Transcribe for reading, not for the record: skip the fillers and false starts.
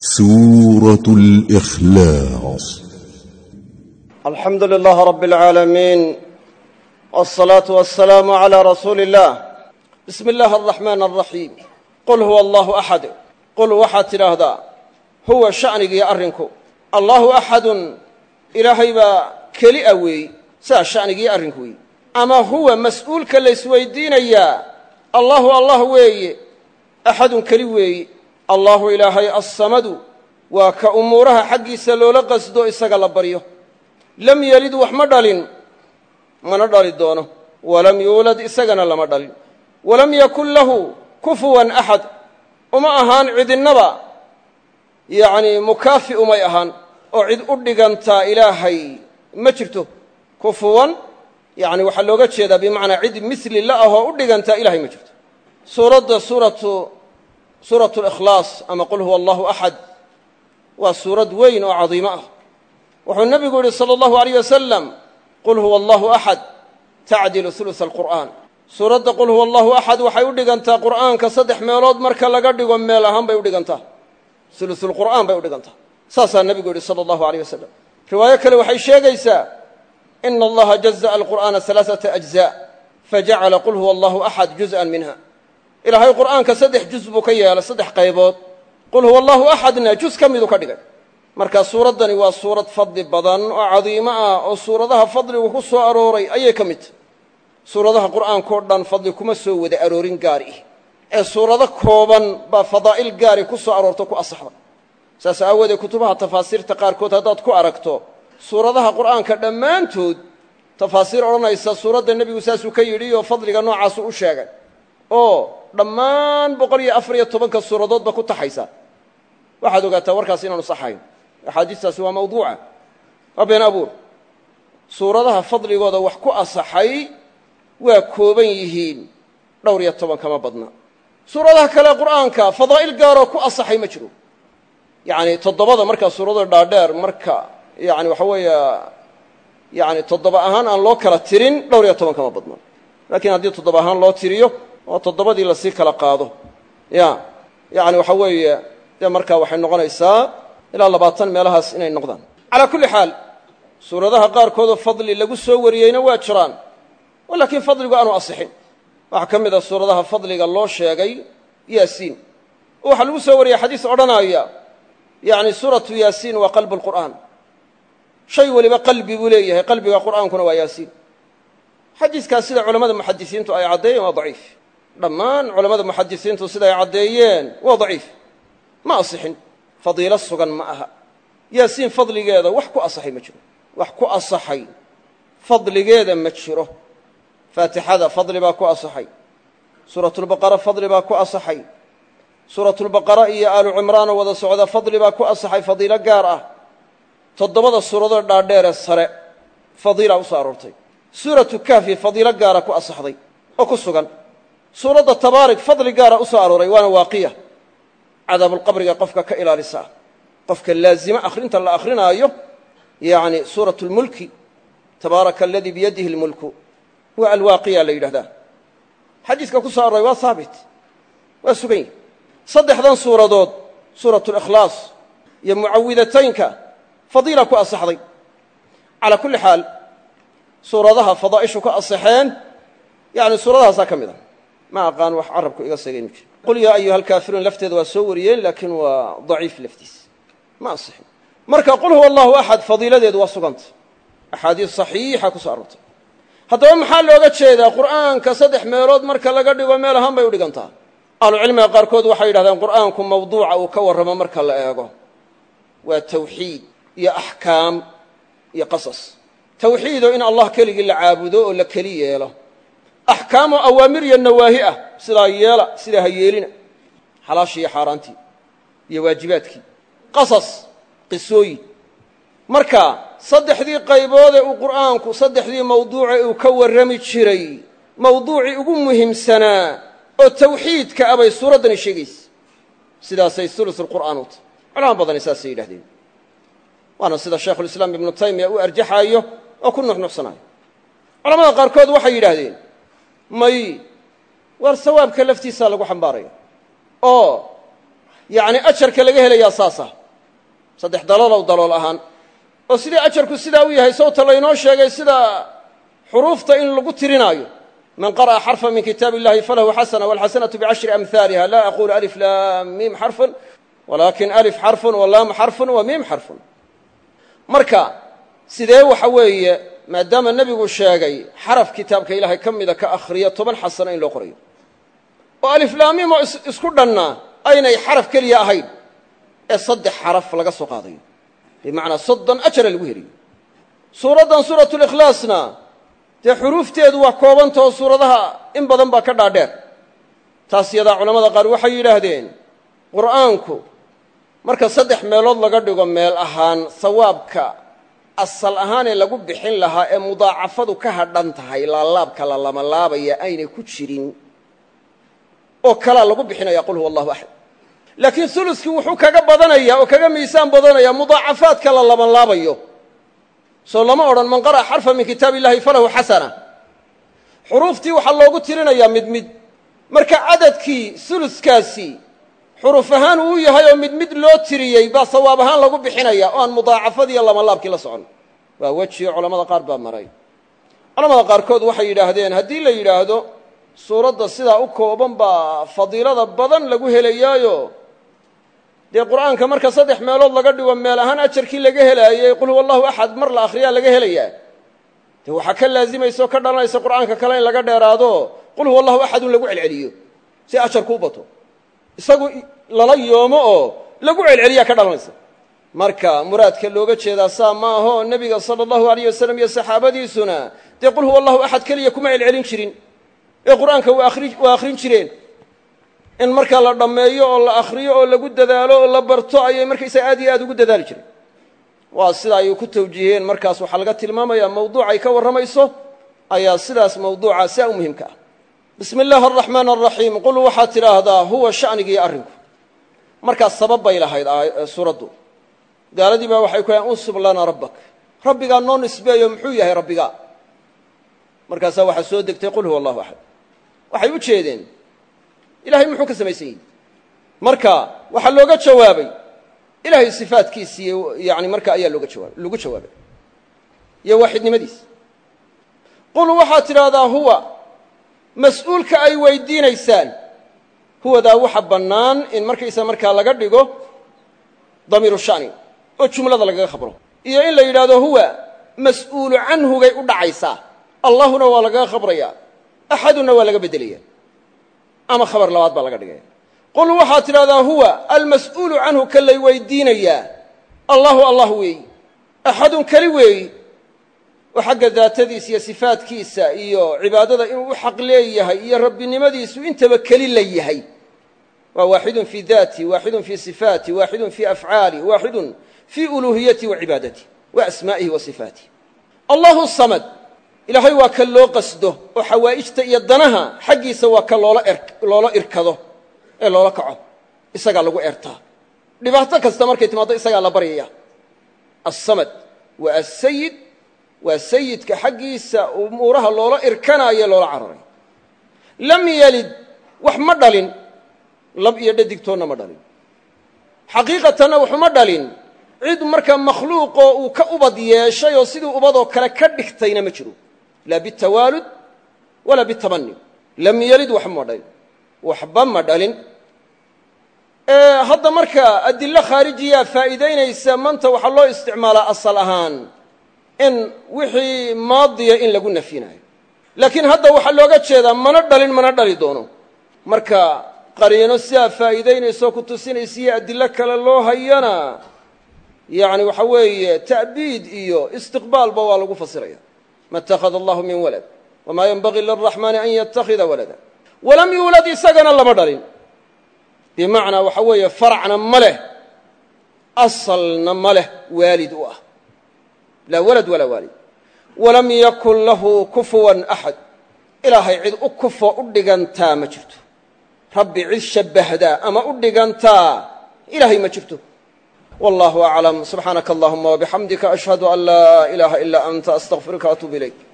سورة الإخلاص. الحمد لله رب العالمين، والصلاة والسلام على رسول الله. بسم الله الرحمن الرحيم. قل هو الله أحد. قل waxaad tidhaahdaa huwa sha'nigiiyo arrinku allahu axadun ilaahay baa keli a weey saa sha'nigiiyo arrinku weeye ama huwa mas'uulka la isweydiinayaa allahu allah weeye axadun keli weeye allahu ilaahay assamadu waa ka umuuraha xaggiisa loola qasdo isaga la baryo lam yelid wax ma dhalin mana dhali doono walam yuulad isagana lama dhalin walam yakun lahu kufuwan axad uma ahaan cidinnaba yacnii mukaafi umay ahaan oo cid u dhigantaa ilaahay ma jirto kufuwan yacni waxaa looga jeedaa bimacnaa cid misli la ahoo u dhigantaa ilahay ma jirto suuradda suuratu likhlaas ama qul huwa allahu axad waa suurad weyn oo cadiimo ah wuxuu nebigu yidhi sala allahu alayh wasalam qul huwa allahu axad tacdilu hulusa alqur'aan suuradda qul huwa allahu axad waxay u dhigantaa qur'aanka 3 meelood marka laga dhigo meel ahaan bay u dhigantaa hulusulqur'aan bay u dhigantaa saasaa nebigu yidhi sala allahu alayh wasalam riwaayo kale waxay sheegaysaa ina allaha jaza'a alqur'aana 3 ajza fajacala qul huwa allahu axad juz'an minha ilaahay qur'aanka 3 juz buu ka yeelay 3 qaybood qul huwa allahu axadna juz ka miduu ka dhigay marka suuraddani waa suurad fadli badan oo cadiimo ah oo suuradaha fadligu ku soo arooray ayay ka mid tahay suuradaha qur'aankao dhan fadli kuma soo wada aroorin gaari ah ee suurado kooban baa fadaa'il gaari ku soo aroorto ku asaxda saas aawoodee kutubaha tafaasiirta qaarkood haddaad ku aragto suuradaha qur'aanka dhammaantood tafaasiir odhanaysa suuradda nebigu saasuu ka yidhi oo fadliga noocaasu u sheegay oo dhammaan 114 suuradoodba ku taxaysa waxaad ogaataa warkaas inaanu saxayn axaadiistaasi waa mawduuca waa been abuur suuradaha fadligooda wax ku asaxay waa kooban yihiin 12 kama badna suuradaha kale qur'aanka fadaa'il gaaroo ku asaxay ma jiro yacni 7 markaa suuradooda dhaadheer marka yani waxa weeye yani 7 ahaan aan loo kala tirin 12 kama badna laakiin haddii 7 ahaan loo tiriyo oo 7dii lasii kala qaado yani waxa weeye dee markaa waxay noqonaysaa ilaa 20 meelahaas inay noqdaan calaa kulli xaal suuradaha qaarkoodoo fadli lagu soo wariyeyna waa jiraan oo laakiin fadligu aanu asixin waxaa ka mid a suuradaha fadliga loo sheegay yaasiin oo waxaa lagu soo wariyey xadiis odhanaya yacni suuratu yaasiin waa qalbu lqur'aan shay weliba qalbi buu leeyahay qalbiga qur'aankuna waa yaasiin xadiiskaas sida culammada muxadisiintu ay caddeeyeen waa daciif dhammaan culammada muxadisiintu siday caddeeyeen waa daciif ma asixin fadiilo sugan ma aha yaasiin fadligeeda wax ku asaxay ma jiro wax ku asaxay fadligeeda ma jiro faatixada fadli baa ku asaxay suuratulbaqara fadli baa ku asaxay suuratulbaqara iyo aalu cimraanoo wada socda fadli baa ku asaxay fadiilo gaar ah 7 suuradoo dhaadheere sare fadiila u soo aroortay suuratu kahfi fadiilo gaara ku asaxday oo ku sugan suuradda tabaarik fadli gaara u soo arooray waana waaqiya cadaabulqabriga qofka ka ilaalisa qofka laazima akhrinta la akhrinaayo yacni suuratu lmulki tabaaraka aladii biyadihi lmulku waa alwaaqiya la yidhahdaa xadiiska ku soo arooray waa haabit waa sugan yahi 3dan suuradood suuratu likhlaas iyo mucawidataynka fadiila ku asaxday calaa kulli xaal suuradaha fadaa'ishu ka asaxeen yani suuradahaasaa ka mid a ma aqaan wax carabku iga seegaynu jiro qul yaa ayuha alkaafiruun lafteeda waa soo wariyeen laakiin waa daciif laftiis ma asixin marka qul huwa allahu axad fadiiladeedu waa suganta axaadiis saxiixa ku soo aroortay haddaba maxaa looga jeedaa qur'aanka 3 meelood marka laga dhigo meel ahaan bay u dhigantaa ahlucilmiga qaarkood waxay yidhahdeen qur'aanku mawduuca uu ka warramo marka la eego waa tawxiid iyo axkaam iyo qasas tawxiidoo in allah keligii la caabudo oo la keli yeelo axkaamoo awaamir iyo nawaahi ah sidaa yeela sidaa ha yeelina xalaashii iyo xaaraantii iyo waajibaadkii qasas qisooyin marka 3dii qayboodee uu qur'aanku 3dii mawduuce uu ka warrami jiray mawduucii ugu muhiimsanaa oo tawxiidka ah bay suuraddani sheegaysa sidaasay ulusulqur'aan u tahy culamo badani saasay yidhahdeen waana sida shaykhulislaam ibnu taymiya u arjaxaayo oo ku nuxnuxsanaayo culamada qaarkood waxay yidhaahdeen may war sawaabka laftiisaa lagu xambaaraya oo yacni ajarka laga helayaa saasa saddex daloolow dalool ahaan oo sidii ajarku sidaa u yahay sawta laynoo sheegay sida xuruufta in lagu tirinaayo man qara'a xarfan min kitaabi illahi falahu xasana walxasanatu bicashri amhaaliha laa aqulu alif laam miim xarfun walaakin alif xarfun walaam xarfun wa miim xarfun marka sidee waxa weeye maadaama nebigu sheegay xaraf kitaabka ilaahay ka mida ka akhriya 10 xasano in loo qorayo oo alif laam miim oo isku dhanna aynay xaraf keliya ahayn ee 3 xaraf laga soo qaadayo bimacnaa 30 ajra lagu heliyo suuraddan suuratulikhlaasna dee xuruufteedu waa koobantao suuradaha in badan baa ka dhaadheer taas yadaa culamada qaar waxay yidhaahdeen qur'aanku marka 3 meelood laga dhigo meel ahaan sawaabka asal ahaanee lagu bixin lahaa ee mudaacafadu ka hadhan tahay laalaabka la lamalaabaya aynay ku jirin oo kalaa lagu bixinaya qul huwa allahu axad laakiin uluskii wuxuu kaga badanaya oo kaga miisaan badanaya mudaacafaadka la labanlaabayo soo lama odhan man qara'a xarfan min kitaabi illahi falahu xasana xuruuftii waxaa loogu tirinayaa mid mid marka cadadkii uluskaasi xuruf ahaan uu yahay oo mid mid loo tiriyey baa sawaab ahaan lagu bixinaya oo aan mudaacafadiiyo labanlaabkii la socon waa wejiyo culamada qaar baa maray culamada qaarkood waxay yidhaahdeen haddii la yidhaahdo suuradda sidaa u kooban baa fadiilada badan lagu helayaayo dee qur'aanka marka 3 meelood laga dhigo meel ahaan ajarkii laga helaayey qul huwa allahu axad mar la akhriyaa laga helayaa dee waxaa ka laazimaysa oo ka dhalanaysa qur'aanka kale in laga dheeraado qul huwa allahu axadun lagu celceliyo si ajarku u bato isagu lala yoomo oo lagu celceliyaa ka dhalanaysa marka muraadka looga jeedaa saa ma aho nebiga sala allahu alayh wasalam iyo saxaabadiisuna dee qul huwa allahu axad keliya kuma celcelin jirin ee qur'aanka waa akhrin jireen in markaa la dhammeeyo oo la akhriyo oo lagu dadaalo oo la barto ayay markaysaa aad iyo aad ugu dadaali jireen waa sida ay ku tawjiiheen markaas waxaa laga tilmaamayaa mawduucay ka warramayso ayaa sidaas mawduuca saa u muhiimka ah bismi illaahi araxmaan araxiim qul waxaad tidhaahdaa huwa sha'nigii arrinku markaas sabab bay lahayd suuraddu gaaladii baa waxay ku hayan unsub lanaa rabbak rabbigaa noo nisbeeyo muxuu yahay rabbigaa markaasaa waxaa soo degtay qul huwa allahu axad waxay u jeedeen ilahay muxuu ka samaysan yihi marka waxaa looga jawaabay ilahay sifaadkiisii yani marka ayaa lagu jawaabay iyo waaxidnimadiis qul waxaad tidhaahdaa huwa mas-uulka ay weydiinaysaan huwadaa waxa bannaan in markaysa markaa laga dhigo damiiru shani oo jumlada lagaga khabro iyo in la yidhaahdo huwa mas'uulu canhugay u dhacaysaa allahuna waa lagaga khabraya axaduna waa laga beddelaya ama khabar labaad baa laga dhigaya qul waxaad tidhahdaa huwa almas'uulu canhu ka lay weydiinayaa allahu allah weeyi axadun keli weeyi oo xagga daatadiisa iyo sifaadkiisa iyo cibaadada inuu u xaq leeyahay iyo rabbinimadiisu intaba keli la yahay waa waaxidun fii daati waaxidun fii sifaati waaxidun fii afcaali waaxidun fii uluuhiyati wa cibaadati wa asmaa'ihi wa sifaatih allahu samad ilaahay waa ka loo qasdo oo xawaa'ijta iyo danaha xaggiisa waa ka loola irkado ee loola kaco isagaa lagu eertaa dhibaato kasta markay timaaddo isagaa la baryaya assamad waa asayid waa sayidka xaggiisa umuuraha loola irkanaayo loola cararay lam yalid wax ma dhalin lab iyo dhadigtoonna ma dhalin xaqiiqatanna waxuma dhalin cid markaa makhluuqoo uu ka ubad yeeshay oo sidii ubadoo kale ka dhigtayna ma jiro laa bitawaalud walaa bitabani lam yalid waxma dhalin waxba ma dhalin hadda markaa adilo khaarijiyaa faa'iidaynaysa manta waxaa loo isticmaalaa asal ahaan in wixii maadiya in lagu nafyinayo laakiin hadda waxaa looga jeedaa mana dhalin mana dhali doono marka qariino sidaa faa'iidaynaysaoo ku tusinaysiiyo adilo kale loo hayana yani waxa weeye ta'biid iyo istiqbaalba waa lagu fasiraya ma اtakhada allahu min walad wamaa yenbagii liraxmaani an yattakhida walada walam yuulad isagana lama dhalin bimacnaa waxa weeye faracna ma leh asalna ma leh waalid u ah laa walad walaa waalid walam yakun lahu kufuwan axad ilaahay cid u kufo u dhigantaa ma jirto rabbi cid shabbahdaa ama u dhigantaa ilaahay ma jirto wallahu aclam subxaanaka allahuma wabixamdika ashhadu an laa ilaaha ilaa anta astaqfiruka atuub ilayk